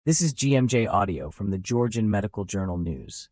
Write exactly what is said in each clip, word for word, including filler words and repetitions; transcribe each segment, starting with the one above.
This is G M J Audio from the Georgian Medical Journal News.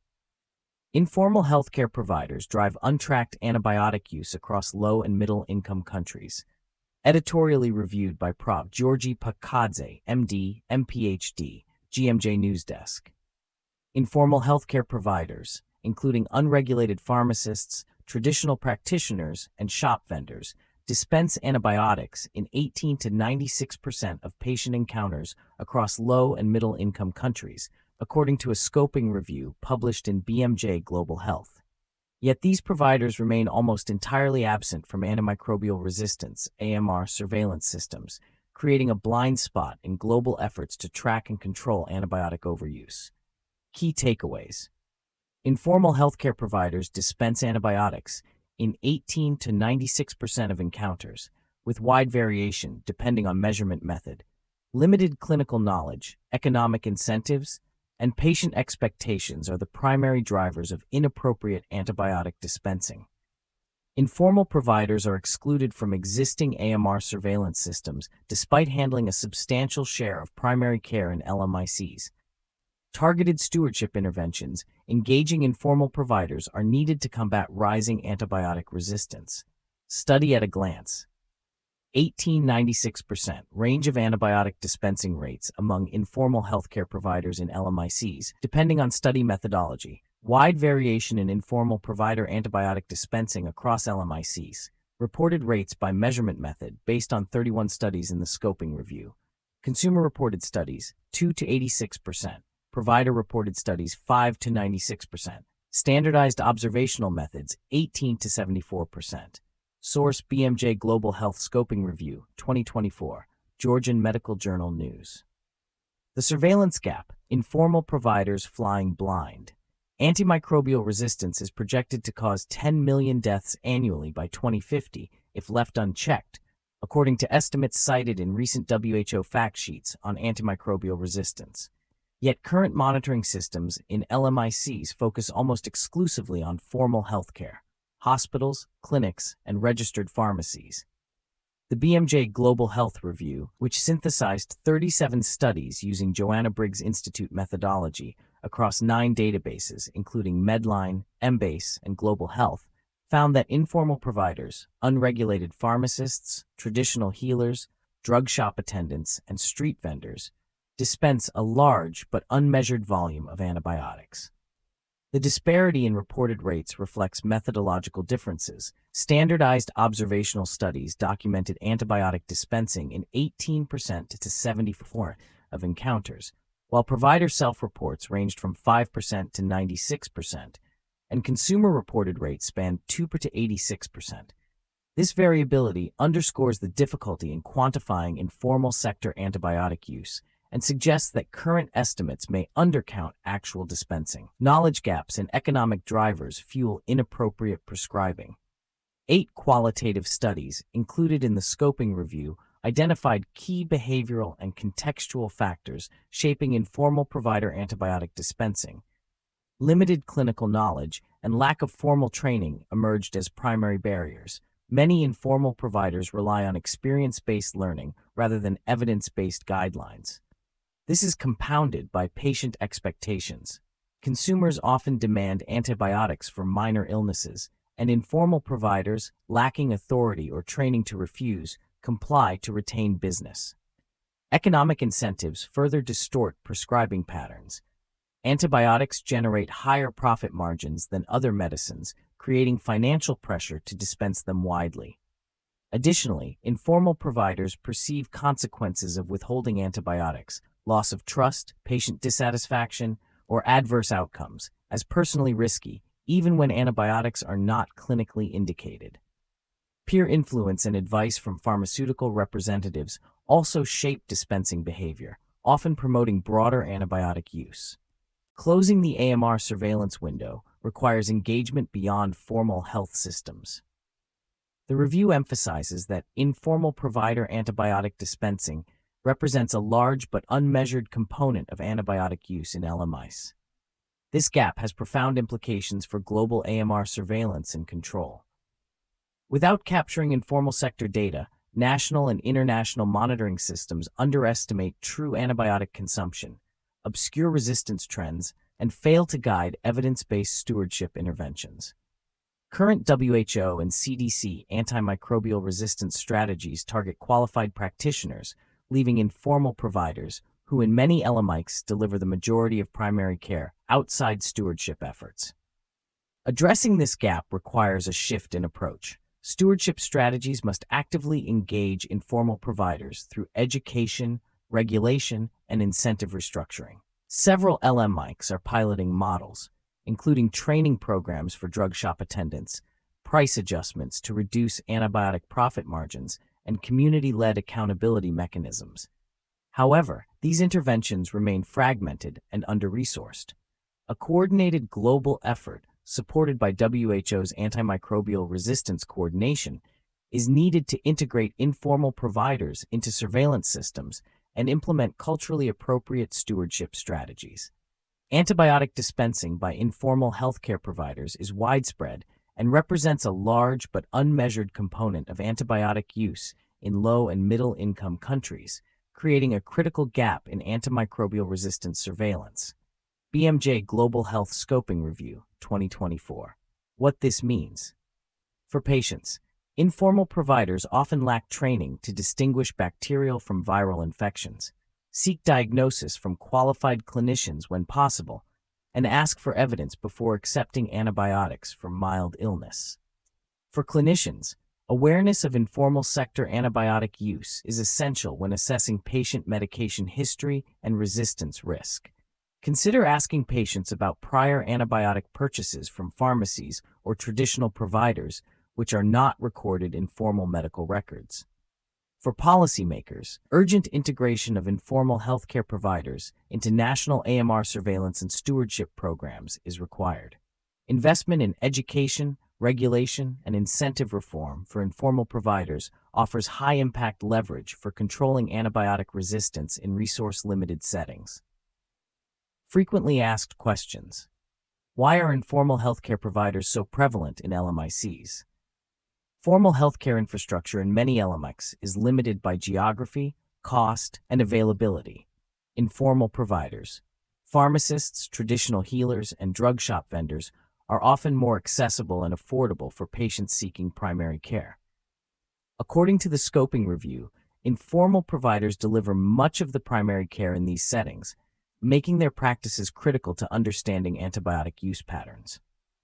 Informal healthcare providers drive untracked antibiotic use across low and middle income countries. Editorially reviewed by Professor Georgi Pakadze, M D, M P H D, G M J News Desk. Informal healthcare providers, including unregulated pharmacists, traditional practitioners, and shop vendors, dispense antibiotics in eighteen to ninety-six percent of patient encounters across low and middle income countries, according to a scoping review published in B M J Global Health. Yet these providers remain almost entirely absent from antimicrobial resistance (A M R) surveillance systems, creating a blind spot in global efforts to track and control antibiotic overuse. Key takeaways: informal healthcare providers dispense antibiotics in eighteen to ninety-six percent of encounters, with wide variation depending on measurement method. Limited clinical knowledge, economic incentives, and patient expectations are the primary drivers of inappropriate antibiotic dispensing. Informal providers are excluded from existing A M R surveillance systems despite handling a substantial share of primary care in L M I Cs. Targeted stewardship interventions engaging informal providers are needed to combat rising antibiotic resistance. Study at a glance. eighteen to ninety-six percent range of antibiotic dispensing rates among informal healthcare providers in L M I Cs, depending on study methodology. Wide variation in informal provider antibiotic dispensing across L M I Cs. Reported rates by measurement method based on thirty-one studies in the scoping review. Consumer-reported studies, two to eighty-six percent. Provider-reported studies, five to ninety-six percent. Standardized observational methods, eighteen to seventy-four percent. Source: B M J Global Health Scoping Review, twenty twenty-four, Georgian Medical Journal News. The surveillance gap: informal providers flying blind. Antimicrobial resistance is projected to cause ten million deaths annually by twenty fifty if left unchecked, according to estimates cited in recent W H O fact sheets on antimicrobial resistance. Yet current monitoring systems in L M I Cs focus almost exclusively on formal healthcare, hospitals, clinics, and registered pharmacies. The B M J Global Health Review, which synthesized thirty-seven studies using Joanna Briggs Institute methodology across nine databases, including Medline, Embase, and Global Health, found that informal providers, unregulated pharmacists, traditional healers, drug shop attendants, and street vendors dispense a large but unmeasured volume of antibiotics. The disparity in reported rates reflects methodological differences. Standardized observational studies documented antibiotic dispensing in eighteen percent to seventy-four percent of encounters, while provider self-reports ranged from five percent to ninety-six percent, and consumer-reported rates spanned two percent to eighty-six percent. This variability underscores the difficulty in quantifying informal sector antibiotic use and suggests that current estimates may undercount actual dispensing. Knowledge gaps and economic drivers fuel inappropriate prescribing. Eight qualitative studies included in the scoping review identified key behavioral and contextual factors shaping informal provider antibiotic dispensing. Limited clinical knowledge and lack of formal training emerged as primary barriers. Many informal providers rely on experience-based learning rather than evidence-based guidelines. This is compounded by patient expectations. Consumers often demand antibiotics for minor illnesses, and informal providers, lacking authority or training to refuse, comply to retain business. Economic incentives further distort prescribing patterns. Antibiotics generate higher profit margins than other medicines, creating financial pressure to dispense them widely. Additionally, informal providers perceive consequences of withholding antibiotics, loss of trust, patient dissatisfaction, or adverse outcomes, as personally risky, even when antibiotics are not clinically indicated. Peer influence and advice from pharmaceutical representatives also shape dispensing behavior, often promoting broader antibiotic use. Closing the A M R surveillance window requires engagement beyond formal health systems. The review emphasizes that informal provider antibiotic dispensing represents a large but unmeasured component of antibiotic use in L M Is. This gap has profound implications for global A M R surveillance and control. Without capturing informal sector data, national and international monitoring systems underestimate true antibiotic consumption, obscure resistance trends, and fail to guide evidence-based stewardship interventions. Current W H O and C D C antimicrobial resistance strategies target qualified practitioners, leaving informal providers, who in many L M I Cs deliver the majority of primary care, outside stewardship efforts. Addressing this gap requires a shift in approach. Stewardship strategies must actively engage informal providers through education, regulation, and incentive restructuring. Several L M I Cs are piloting models, including training programs for drug shop attendants, price adjustments to reduce antibiotic profit margins, and community-led accountability mechanisms. However, these interventions remain fragmented and under-resourced. A coordinated global effort, supported by W H O's Antimicrobial Resistance Coordination, is needed to integrate informal providers into surveillance systems and implement culturally appropriate stewardship strategies. Antibiotic dispensing by informal healthcare providers is widespread and represents a large but unmeasured component of antibiotic use in low and middle-income countries, creating a critical gap in antimicrobial resistance surveillance. B M J Global Health Scoping Review, twenty twenty-four. What this means. For patients, informal providers often lack training to distinguish bacterial from viral infections, seek diagnosis from qualified clinicians when possible, and ask for evidence before accepting antibiotics for mild illness. For clinicians, awareness of informal sector antibiotic use is essential when assessing patient medication history and resistance risk. Consider asking patients about prior antibiotic purchases from pharmacies or traditional providers, which are not recorded in formal medical records. For policymakers, urgent integration of informal healthcare providers into national A M R surveillance and stewardship programs is required. Investment in education, regulation, and incentive reform for informal providers offers high-impact leverage for controlling antibiotic resistance in resource-limited settings. Frequently asked questions. Why are informal healthcare providers so prevalent in L M I Cs? Formal healthcare infrastructure in many L M I Cs is limited by geography, cost, and availability. Informal providers, pharmacists, traditional healers, and drug shop vendors are often more accessible and affordable for patients seeking primary care. According to the Scoping Review, informal providers deliver much of the primary care in these settings, making their practices critical to understanding antibiotic use patterns.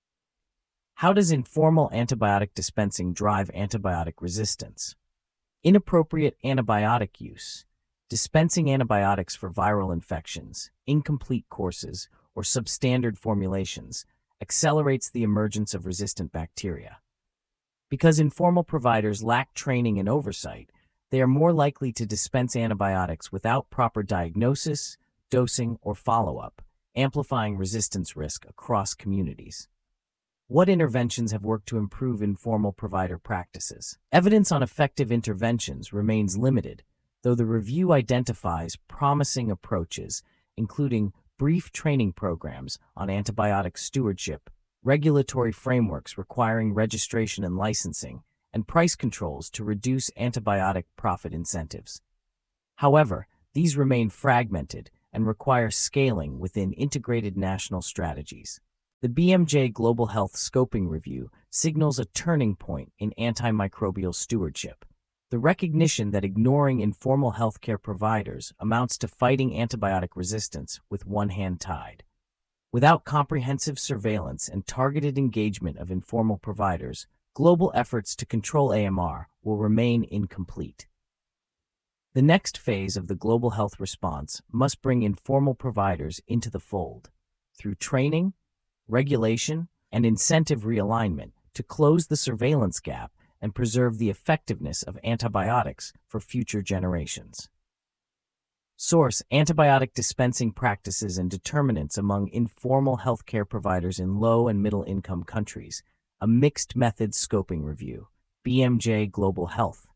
How does informal antibiotic dispensing drive antibiotic resistance? Inappropriate antibiotic use, dispensing antibiotics for viral infections, incomplete courses, or substandard formulations, accelerates the emergence of resistant bacteria. Because informal providers lack training and oversight, they are more likely to dispense antibiotics without proper diagnosis, dosing, or follow-up, amplifying resistance risk across communities. What interventions have worked to improve informal provider practices? Evidence on effective interventions remains limited, though the review identifies promising approaches, including brief training programs on antibiotic stewardship, regulatory frameworks requiring registration and licensing, and price controls to reduce antibiotic profit incentives. However, these remain fragmented and require scaling within integrated national strategies. The B M J Global Health Scoping Review signals a turning point in antimicrobial stewardship. The recognition that ignoring informal healthcare providers amounts to fighting antibiotic resistance with one hand tied. Without comprehensive surveillance and targeted engagement of informal providers, global efforts to control A M R will remain incomplete. The next phase of the global health response must bring informal providers into the fold through training, regulation, and incentive realignment to close the surveillance gap and preserve the effectiveness of antibiotics for future generations. Source: Antibiotic dispensing practices and determinants among informal healthcare providers in low and middle income countries, a mixed methods scoping review, B M J Global Health.